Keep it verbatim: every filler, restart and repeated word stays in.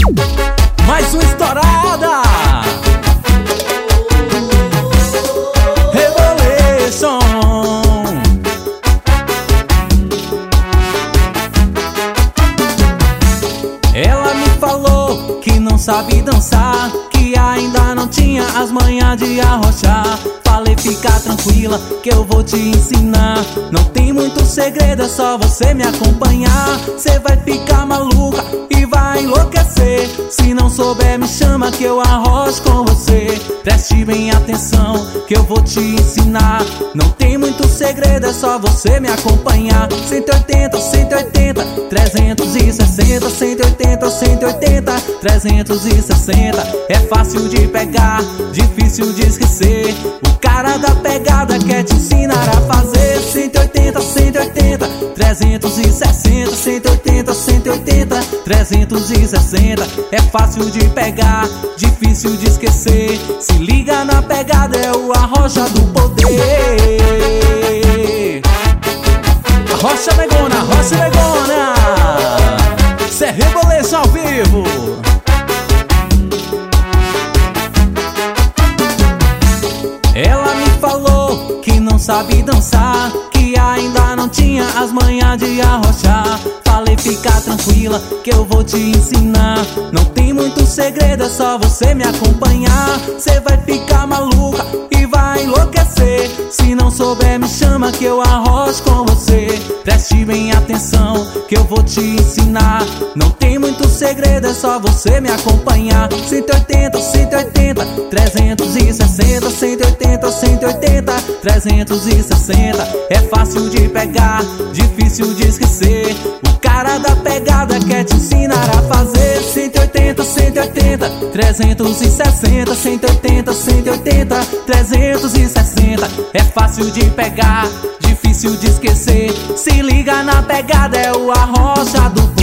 Mais uma estourada. Revolution. Ela me falou que não sabe dançar, que ainda não tinha as manhas de arrochar. Falei, fica tranquila que eu vou te ensinar. Não tem muito segredo, é só você me acompanhar. Cê vai ficar maluca e vai enlouquecer. Se não souber me chama que eu arrocho com você. Preste bem atenção que eu vou te ensinar. Não tem muito segredo, é só você me acompanhar. Cento e oitenta, cento e oitenta, trezentos e sessenta. Cento e oitenta, cento e oitenta, trezentos e sessenta. É fácil de pegar, difícil de esquecer. O cara da pegada quer te ensinar a fazer. Cento e oitenta, cento e oitenta, trezentos e sessenta. Cento e oitenta, cento e oitenta, trezentos e sessenta. É fácil de pegar, difícil de esquecer. Se liga na pegada, é o arrocha do poder. Arrocha negona, arrocha negona. Cê é Revolution ao vivo. Ela me falou que não sabe dançar, que ainda não tinha as manhas de arrochar. Falei, fica tranquila que eu vou te ensinar. Não tem muito segredo, é só você me acompanhar. Cê vai ficar maluca e vai enlouquecer. Se não souber me chama que eu arrocho com você. Preste bem atenção que eu vou te ensinar. Não tem muito segredo, é só você me acompanhar. Cento e oitenta, cento e oitenta, trezentos e sessenta. Cento e oitenta, cento e oitenta, trezentos e sessenta. É fácil de pegar, difícil de esquecer. O cara da pegada quer te ensinar a fazer. Cento e oitenta, cento e oitenta, trezentos e sessenta. Cento e oitenta, cento e oitenta, trezentos e sessenta. É fácil de pegar, difícil de esquecer. Se liga na pegada, é o arrocha do